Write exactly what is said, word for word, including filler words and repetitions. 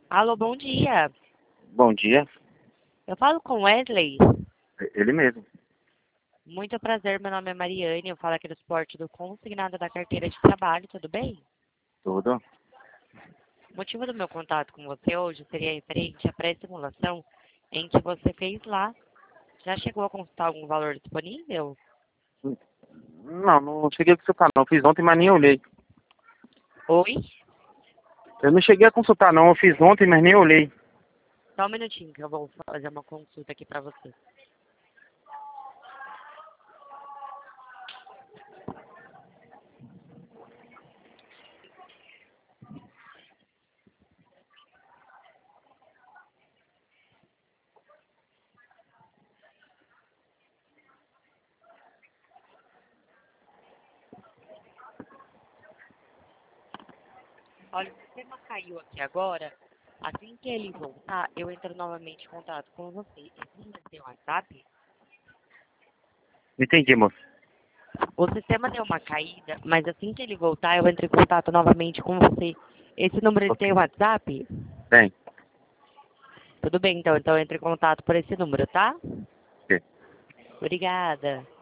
Alô, bom dia. Bom dia. Eu falo com Wesley. Ele mesmo. Muito prazer, meu nome é Mariane. Eu falo aqui do suporte do consignado da carteira de trabalho, tudo bem? Tudo. O motivo do meu contato com você hoje seria referente à pré-simulação em que você fez lá. Já chegou a consultar algum valor disponível? Não, não cheguei a consultar não. Eu fiz ontem, mas nem olhei. Oi? Eu não cheguei a consultar não. Eu fiz ontem, mas nem olhei. Só um minutinho que eu vou fazer uma consulta aqui para você. Olha, o sistema caiu aqui agora. Assim que ele voltar, eu entro novamente em contato com você. Esse número tem WhatsApp? Não entendi, moço. O sistema deu uma caída, mas assim que ele voltar, eu entro em contato novamente com você. Esse número ele tem Ok. WhatsApp? Bem. Tudo bem, então. Então eu entro em contato por esse número, tá? Ok. Obrigada.